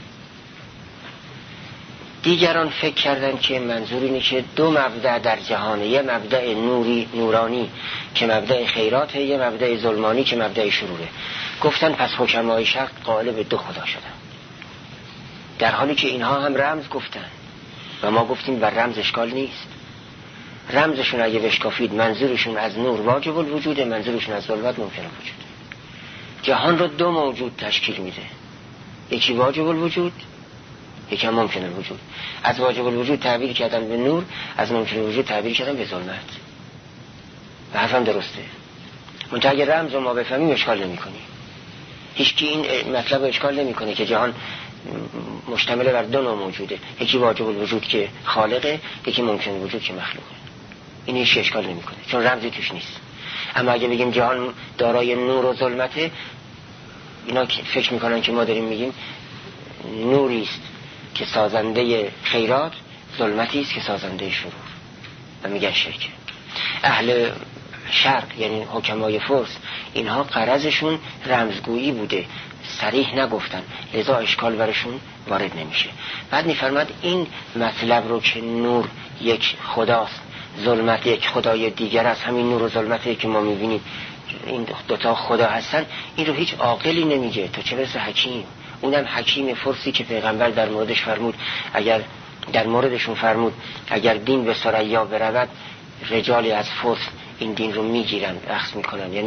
دیگران فکر کردن که منظور اینه که دو مبدأ در جهانه، یه مبدأ نوری نورانی که مبدأ خیراته، یه مبدأ ظلمانی که مبدأ شروره. گفتن پس حکمای شرق قالب دو خدا شدن، در حالی که اینها هم رمز گفتن و ما گفتیم بر رمز اشکال نیست. رمزشون اگه بشکافید منظورشون از نور واجب الوجوده، منظورشون از ظلمت ممکنه وجوده. جهان رو دو موجود تشکیل میده، یکی واجب الوجود، یکی هم ممکن الوجود. از واجب الوجود تعبیر کردن به نور، از ممکن الوجود تعبیر کردن به ظلمت. و حرفم درسته. منتها اگه رمز رو ما بفهمیم اشکال نمی کنیم. هیچ کی این مطلب اشکال نمی کنه که جهان مشتمل بر دو نوع موجوده، یکی واجب الوجود که خالقه، یکی ممکن الوجود که مخلوقه. این هیچ اشکال نمیکنه چون رمزی توش نیست. اما اگه بگیم جهان دارای نور و ظلمته، اینا فکر میکنن که ما داریم میگیم نوری است که سازنده خیرات، ظلمتی است که سازنده شرور، و میگن شرک. اهل شرق یعنی حکمای فرس اینها غرضشون رمزگویی بوده، صریح نگفتن، لذا اشکال برشون وارد نمیشه. بعد میفرماد این مطلب رو که نور یک خداست، ظلمت یک خدای دیگر است، همین نور و ظلمتی که ما میبینیم این دوتا خدا هستن، این رو هیچ عاقلی نمیگه، تو چه برسه حکیم. اونم حکیم فرسی که پیغمبر در موردش فرمود، اگر در موردشون فرمود اگر دین به ثریا برود رجالی از فرس این دین رو میگیرن، اخذ میکنن، یعنی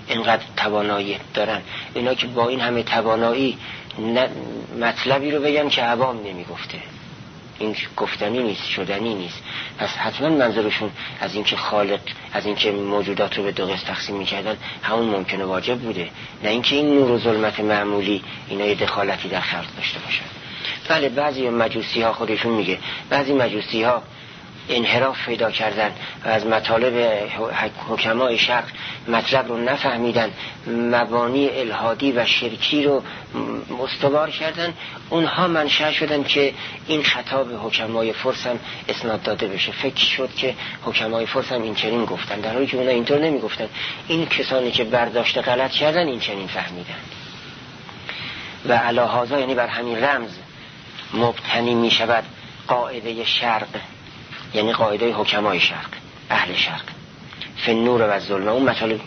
اینقدر توانایی دارن، اینا که با این همه توانایی مطلبی رو بگن که عوام نمیگفته، این گفتنی نیست، شدنی نیست. پس حتما منظورشون از اینکه خالق، از اینکه موجودات رو به دو قسم تقسیم می‌کردن همون ممکنه واجب بوده، نه اینکه این نور و ظلمت معمولی اینا یه دخالتی در خلق داشته باشن. بله بعضی مجوسی ها خودشون میگه، بعضی مجوسی ها انحراف پیدا کردن و از مطالب حکمای شرق مطلب رو نفهمیدن، مبانی الهادی و شرکی رو استوار کردن، اونها منشأ شدن که این خطاب حکمای فرس هم اسناد داده بشه. فکر شد که حکمای فرس هم این چنین گفتن، در حالی که اونا اینطور نمی گفتن. این کسانی که برداشت غلط کردن این چنین فهمیدن. و علی هذا، یعنی بر همین رمز مبتنی می شود قاعده شرق، یعنی قاعده حکمای شرق، اهل شرق، فی النور و ظلمه. اون مطالب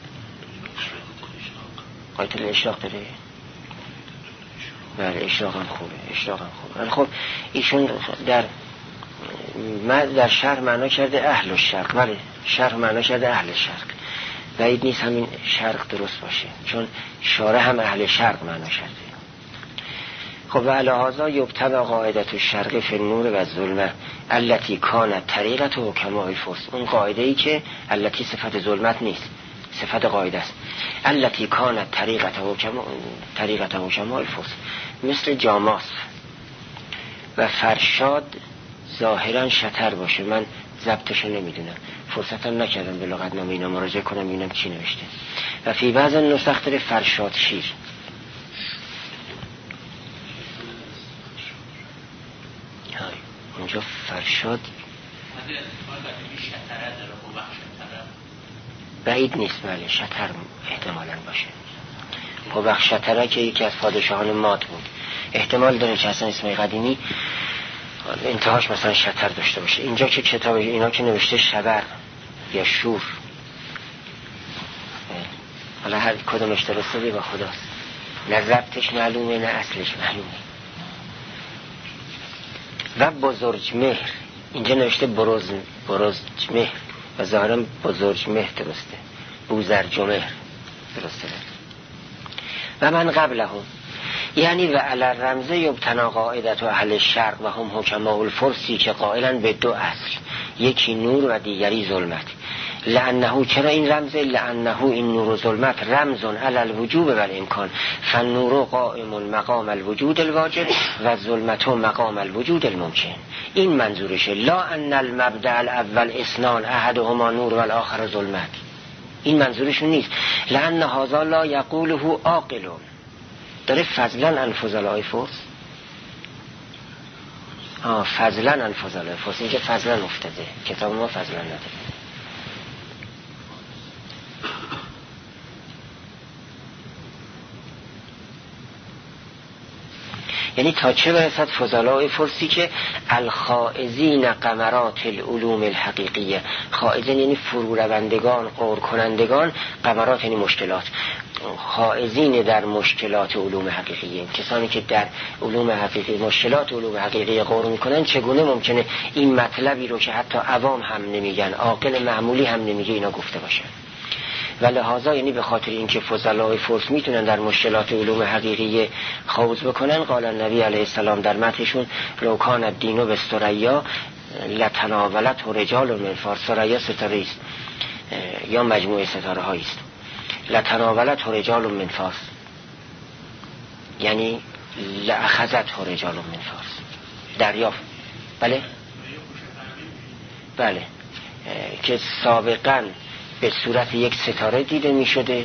قاعده الاشراق داره. بله اشراق هم خوبه، اشراق هم خوبه. خب ایشون در در شرق معنا کرده اهل الشرق، ولی شرق معنا کرده اهل شرق. بعید نیست همین شرق درست باشه، چون شارع هم اهل شرق معنا کرده. خب و علی هذا یبتبع قاعدت الشرق فی النور و الظلمه التي کانت طریقت حکمای فرس. اون قاعده ای که التي صفت ظلمت نیست، صفت قاعده است. التي کانت طریقت حکما طریقت حکمای فرس، مثل جاماس و فرشاد ظاهرا شتر باشه. من ضبطشو نمیدونم، فرصتم نکردم به لغتنامه اینا مراجعه کنم ببینم چی نوشته. و فی بعض نسخ داره فرشاد شیر. اونجا فرشاد بعید نیست، بله شتر احتمالاً باشه. قبق شتره که یکی از پادشاهان ماد بود، احتمال داره که اصلا اسم قدیمی انتهاش مثلا شتر داشته باشه. اینجا که کتاب اینا که نوشته شبر یا شور، حالا هر کدومش درسته بی با خداست، نه ضبطش معلومه نه اصلش معلومه. و بزرگ مهر، اینجا نوشته بروز بروز مهر و ظاهرا بزرگ مهر درسته، بوزرج مهر درسته. و من قبله هم، یعنی و علی رمزه یبتنا قاعدت و اهل شرق و هم حکماء الفرسی که قائلا به دو اصل، یکی نور و دیگری ظلمت. لانه، چرا این رمزه؟ لانه این نور و ظلمت رمزون علی الوجوب و الامکان، فالنور قائم مقام الوجود الواجب و ظلمت مقام الوجود الممکن. این منظورشه. لا ان المبدأ الاول اثنان احدهما نور و الاخر ظلمت، این منظورشون نیست. لان هذا لا یقوله عاقل. داره فضلا عن فضلای فرس، آه فضلا عن فضلای فرس، اینجا فضلا افتاده، کتاب ما فضلا نداره. یعنی تا چه برسد فضلای فرسی که الخائزین قمرات العلوم الحقیقیه، خائزین یعنی فرو روندگان، قور کنندگان، قمرات یعنی مشکلات، خائزین در مشکلات علوم حقیقیه، کسانی که در علوم حقیقی مشکلات علوم حقیقی قور میکنن. چگونه ممکنه این مطلبی رو که حتی عوام هم نمیگن، عاقل معمولی هم نمیگه، اینا گفته باشن؟ و لحاظا یعنی به خاطر اینکه فضلای فرس میتونن در مشکلات علوم حقیقی خوض بکنن، قال النبی علیه السلام در متنشون لو کان الدین بالثریا لتناولته رجال من فارس. ثریا ستاره است یا مجموعه ستاره هایی است. لتناولته رجال من فارس یعنی لاخذته رجال من فارس، دریافت. بله بله که سابقاً به صورت یک ستاره دیده می شده،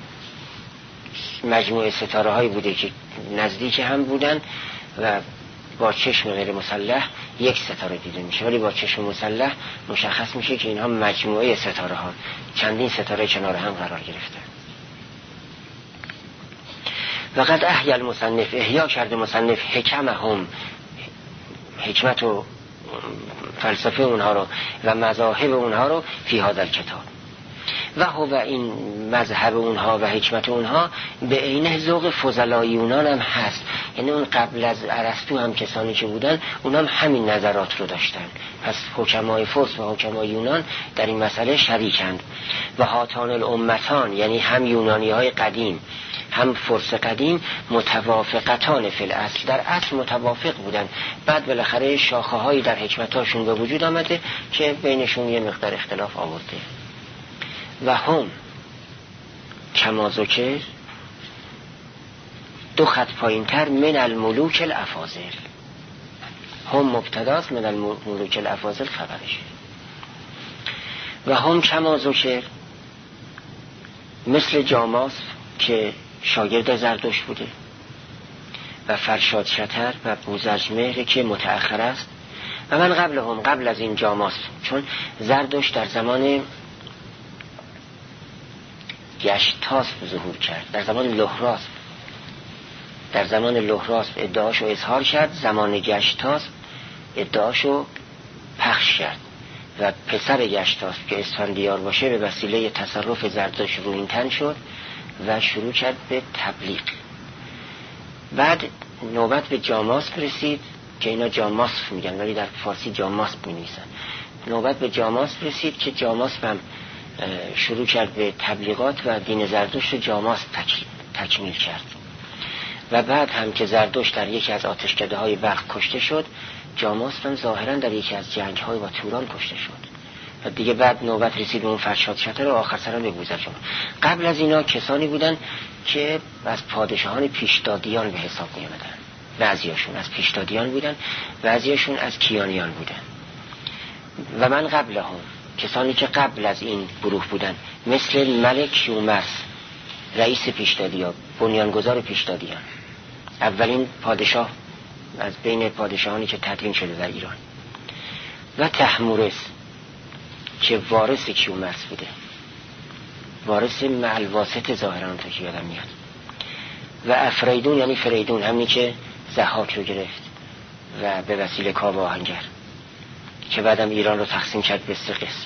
مجموعه ستاره هایی بوده که نزدیک هم بودن و با چشم غیر مسلح یک ستاره دیده میشه، ولی با چشم مسلح مشخص میشه که اینها مجموعه ستاره ها، چندین ستاره کنار هم قرار گرفتن. و قد احیا المصنف، احیا کرده مصنف حکمهم، حکمت و فلسفه اونها رو و مذاهب اونها رو فی هذا الکتاب. و هو این مذهب اونها و حکمت اونها به عینه ذوق فضلای یونان هم هست. یعنی اون قبل از ارسطو هم کسانی که بودن اونها هم همین نظرات رو داشتن. پس حکمای فرس و حکمای یونان در این مسئله شریکند. و هاتان الامتان یعنی هم یونانی های قدیم هم فرس قدیم متوافقتان فی الاصل، در اصل متوافق بودن، بعد بالاخره شاخه هایی در حکمتاشون به وجود آمده که بینشون یه مقدار اختلاف آورده. و هم کما ذکر دو خط پایین تر من الملوک الافاضل، هم مبتداست، من الملوک الافاضل خبرشه. و هم کما ذکر مثل جاماس که شاگرد زردشت بوده و فرشاد شتر و بوزرجمهر که متأخر است. و من قبل هم قبل از این جاماس، چون زردشت در زمان گشتاسپ ظهور کرد، در زمان لهراسپ در زمان لهراسپ ادعاشو اظهار کرد، زمان گشتاسپ ادعاشو پخش کرد و پسر گشتاسپ که اسفندیار باشه به وسیله تصرف زردشت رویینتن شد و شروع کرد به تبلیغ. بعد نوبت به جاماسپ رسید که اینا جاماسپ میگن ولی در فارسی جاماسپ می‌نویسن. نوبت به جاماسپ رسید که جاماسپ هم شروع کرد به تبلیغات و دین زردشت رو جاماسپ تکمیل کرد. و بعد هم که زردشت در یکی از آتشکده‌های بلخ کشته شد، جاماسپ هم ظاهراً در یکی از جنگ‌های با توران کشته شد. و دیگه بعد نوبت رسید به اون فرشاد شتر و آخر سرم به بوزرجمهر. قبل از اینا کسانی بودن که از پادشاهان پیشدادیان به حساب می آمدن. بعضیاشون از پیشدادیان بودن، بعضیاشون از کیانیان بودن. و من قبل هم کسانی که قبل از این گروه بودن مثل ملک یومرث رئیس پیشدادیان، بنیانگذار پیشدادیان، اولین پادشاه از بین پادشاهانی که تدوین شده در ایران. و تحمورس که وارث کیومرث بوده، وارث معلواسط ظاهران تا که یادم میاد. و افریدون یعنی فریدون، همینی که ضحاک رو گرفت و به وسیله کاوه آهنگر که بعدم ایران رو تقسیم کرد به سه قسم.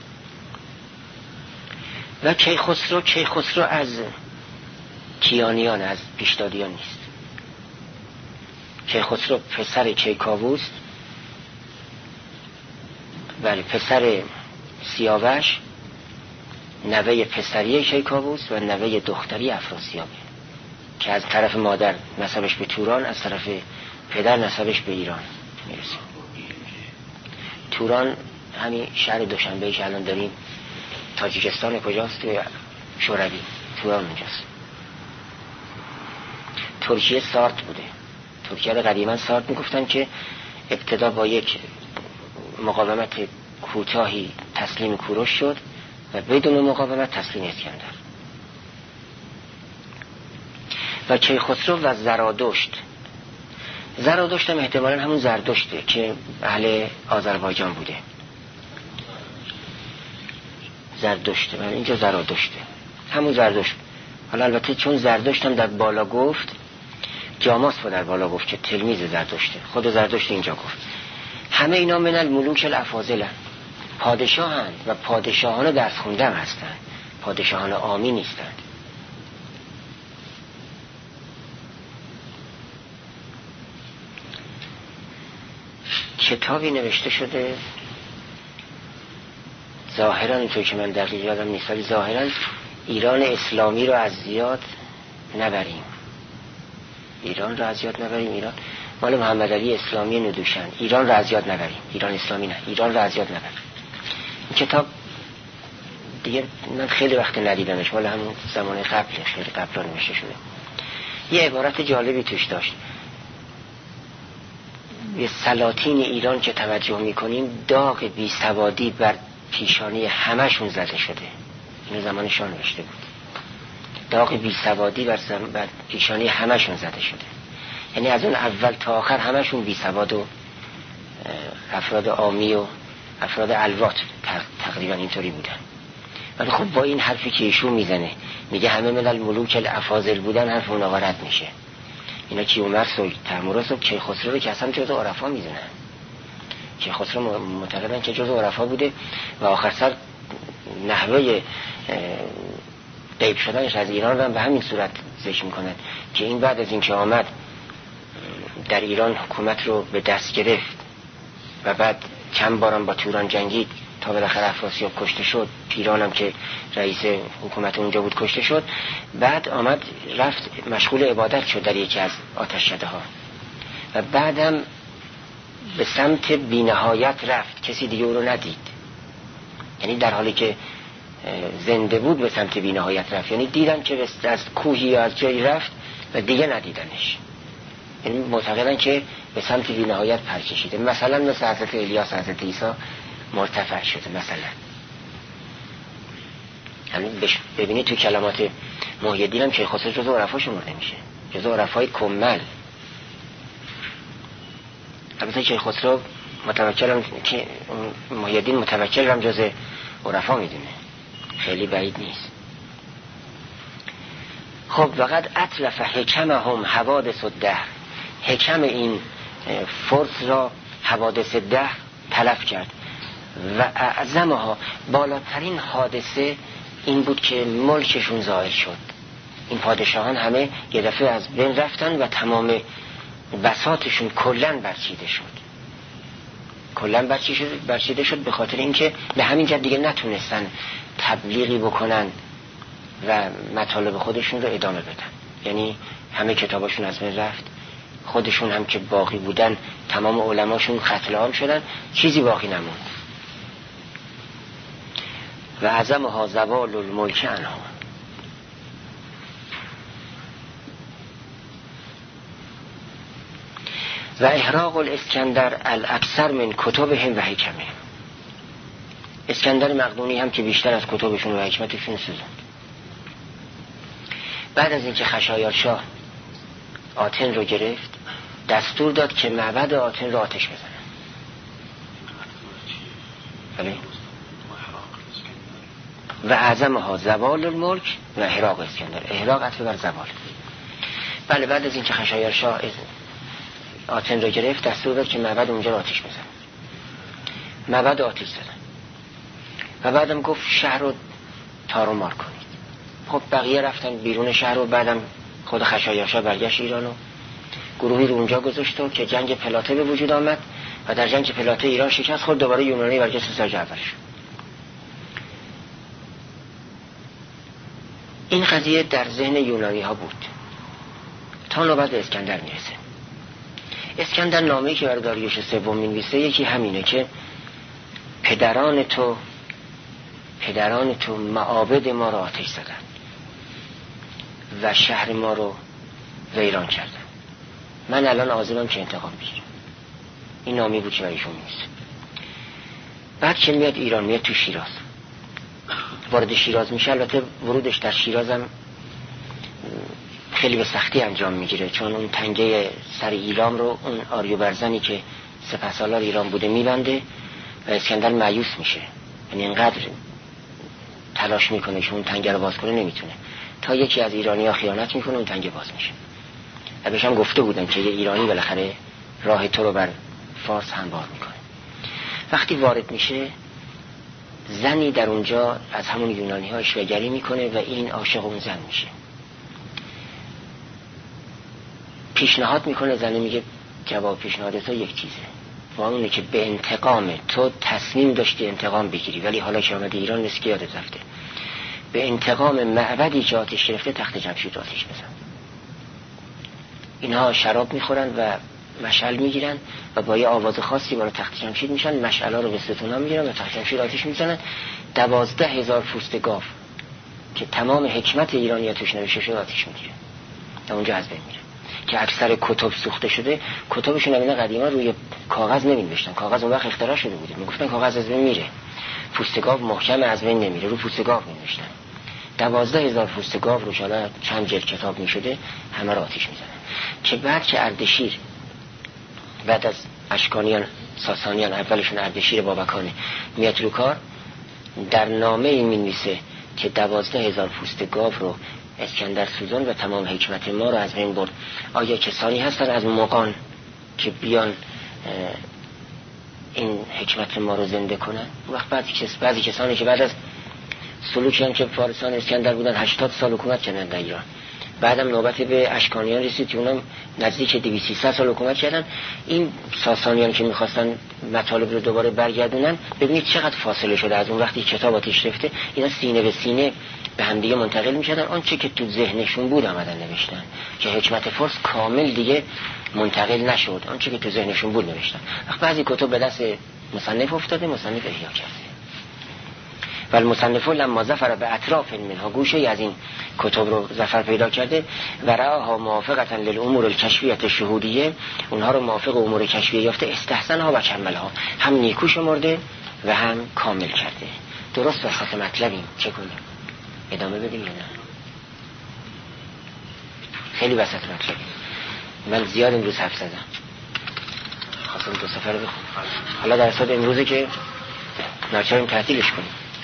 و کیخسرو کیخسرو از کیانیان، از پیشدادیان نیست. کیخسرو پسر کیکاووس، بله پسر سیاوش، نوه پسری کیکاووس و نوه دختری افراسیابه که از طرف مادر نسبش به توران، از طرف پدر نسبش به ایران میرسه. توران همین شهر دوشنبه که الان داریم، تاجیکستان کجاست؟ توی شوروی، توران اونجاست. ترکیه سارت بوده. ترکیه رو قدیما سارت میگفتن که ابتدا با یک مقاومت کوتاهی تسلیم کوروش شد و بدون مقاومت تسلیم اسکندر. و کیخسرو و زرادشت، زرادشت هم احتمالاً همون زردشته که اهل آذربایجان بوده. زردشته، من اینجا زرادشته، همون زردشت. حالا البته چون زردشت هم در بالا گفت، جاماسپ در بالا گفت که تلمیذ زردشته، خود زردشت اینجا گفت. همه اینا من الملوک الافاضل، پادشاهند و پادشاهان درس خونده هم هستند، پادشاهان عامی نیستند. کتابی نوشته شده ظاهرا، اینطور که من دقیق یادم نیست ولی ظاهرا ایران اسلامی رو از زیاد نبریم، ایران رو از یاد نبریم، ایران مال محمد علی اسلامی ندوشن، ایران رو از یاد نبریم، ایران اسلامی نه، ایران رو از یاد نبریم. این کتاب دیگه من خیلی وقت ندیدمش، مال همون زمان قبل، خیلی قبل نوشته شده. یه عبارت جالبی توش داشت، به سلاطین ایران که توجه میکنیم داغ بی سوادی بر پیشانی همشون زده شده. این زمان شاه نوشته بود، داغ بی سوادی بر, زم... بر پیشانی همشون زده شده، یعنی از اون اول تا آخر همشون بی سواد و افراد عامی و افراد الوات تقریبا اینطوری بودن. ولی خب با این حرفی که ایشون میزنه، میگه همه ملل ملوک الافاضل بودن، حرف اون آورد میشه. اینا کیومرث و تحمورس و کیخسرو رو که اصلا جزء عرفا میزنن. کیخسرو معتقدن که جزء عرفا بوده و آخر سر نحوه غیب شدنش از ایران رو به همین صورت ذکر میکنن که این بعد از اینکه آمد در ایران حکومت رو به دست گرفت و بعد چند بارم با توران جنگید تا بالاخره افراسیاب کشته شد، پیران هم که رئیس حکومت اونجا بود کشته شد، بعد آمد رفت مشغول عبادت شد در یکی از آتشکده ها و بعدم به سمت بی‌نهایت رفت، کسی دیگه او رو ندید. یعنی در حالی که زنده بود به سمت بی‌نهایت رفت، یعنی دیدن که از کوهی یا از جایی رفت و دیگه ندیدنش، یعنی معتقدن که به سمت بی‌نهایت پر کشیده. مثلا مثل حضرت الیاس، حضرت عیسی مرتفع شده مثلا. یعنی ببینید تو کلمات محی الدین هم شیخ خسرو جزو عرفا شمرده میشه، جزو عرفای کمل. البته شیخ خسرو متوکلم که محی الدین متوکل هم جزو عرفا میدونه، خیلی بعید نیست. خب وقد اطلف حکمهم حوادث الدهر، حکم این فرس را حوادث دهر تلف کرد و اعظمها، بالاترین حادثه این بود که ملکشون زائل شد. این پادشاهان همه یه دفعه از بین رفتن و تمام بساطشون کلن برچیده شد، کلن برچیده شد به خاطر اینکه به همین جد دیگه نتونستن تبلیغی بکنن و مطالب خودشون رو ادامه بدن. یعنی همه کتاباشون از بین رفت، خودشون هم که باقی بودن تمام علماشون قتل عام شدن، چیزی باقی نموند. و اعظمها زوال الملک عنها، و احراق الاسکندر الاکثر من کتبهم و حکمهم. اسکندر مقدونی هم که بیشتر از کتبشون و حکمتشون سوزوند. بعد از اینکه خشایارشاه آتن رو گرفت، دستور داد که معبد آتن رو آتش بزنن. بله. و اعظمها زوال الملک و احراق اسکندر، احراق عطف بر زوال. بله بعد از اینکه خشایارشاه آتن رو گرفت، دستور داد که معبد اونجا رو آتش بزنن. معبد آتش زدن و بعدم گفت شهر رو تار و مار کنید. خب بقیه رفتن بیرون شهر و بعدم خود خشایارشاه برگشت ایران و گروهی رو اونجا گذاشت و که جنگ پلاته به وجود آمد و در جنگ پلاته ایران شکست خورد، دوباره یونانی برگشت سر اولش. این قضیه در ذهن یونانی ها بود تا نوبت به اسکندر میرسه. اسکندر نامه‌ای که برای داریوش سوم می‌نویسه یکی همینه که پدران تو پدران تو معابد ما رو آتش زدن و شهر ما رو ویران کردن. من الان عازمم که انتقام بگیرم. این نامه‌ای بود که برایشون می‌نویسه. بعد که میاد ایران، میاد تو شیراز، وارد شیراز میشه. البته ورودش در شیرازم خیلی به سختی انجام میگیره، چون اون تنگه سر ایلام رو اون آریو برزنی که سپهسالار ایران بوده میبنده و اسکندر مایوس میشه. یعنی اینقدر تلاش میکنه که اون تنگه رو باز کنه، نمیتونه، تا یکی از ایرانی ها خیانت میکنه اون تنگه باز میشه. و بهش هم گفته بودن که یه ایرانی بالاخره راه تو رو بر فارس هموار میکنه. وقتی وارد میشه، زنی در اونجا از همون یونانی ها اشوه‌گری میکنه و این عاشق اون زن میشه. پیشنهاد میکنه، زنه میگه جواب پیشنهاد تو یک چیزه، و اونه که به انتقام تو تصمیم داشتی انتقام بگیری، ولی حالا که آمده ایران نیست که یادت رفته، به انتقام معبدی که آتش گرفته تخت جمشید آتش بزن. اینها شراب میخورن و مشعل میگیرن و با یه آواز خاصی برای تخت جمشید میشن، مشعل‌ها رو به ستون‌ها میگیرن و تخت جمشید آتش میزنن. دوازده هزار پوست گاو که تمام حکمت ایرانی توش نوشته شده آتش میگیره و اونجا از بین میره. که اکثر کتب سوخته شده، کتبشون همین قدیما روی کاغذ نمی‌نوشتن، کاغذ اون وقت اختراع شده بوده، میگفتن کاغذ از بین میره، پوست گاو محکم از بین نمیره، رو پوست گاو می‌نوشتن. دوازده هزار پوست گاو روش حالا چند جلد کتاب میشده، همه رو آتش میزنن. که بعد که اردشیر بعد از اشکانیان ساسانیان، اولشون اردشیر بابکانه، میاد رو کار، در نامه می‌نویسه که دوازده هزار پوست گاو رو اسکندر سوزان و تمام حکمت ما رو از بین برد. آیا کسانی هستن از مغان که بیان این حکمت ما رو زنده کنن؟ وقت بعضی کس بعضی کسانی که بعد از سلوکی هم که فارسان اسکندر بودن هشتاد سال حکومت کردن در ایران. بعدم نوبت به اشکانیان رسید که اونم نزدیک دویست سیصد سال حکومت کردن. این ساسانیان که میخواستن مطالب رو دوباره برگردونن، ببینید چقدر فاصله شده از اون وقتی کتاب آتش رفته، اینا سینه به سینه به هم دیگه منتقل میشدن. آنچه که تو ذهنشون بود آمدن نوشتن، که حکمت فارس کامل دیگه منتقل نشد، آنچه که تو ذهنشون بود نوشتن. وقت بعضی کتب به دست مصنف افتاده، مصنف احیا کرده. و المصنف لما ظفر به اطراف منها، گوشه از این کتب رو ظفر پیدا کرده، و رعاها موافقتا للامور الکشفیه الشهودیه، اونها رو موافق امور کشفیه یافته، استحسنها و کملها، هم نیکو شمرده و هم کامل کرده. درست وسط مطلبیم، چه کنیم؟ ادامه بدیم یا نه؟ خیلی وسط مطلبیم. من زیاد امروز حرف زدم، خواستم دو سفر بخونم. حالا در اصل امروزه که ناچاریم تعطیلش کنیم.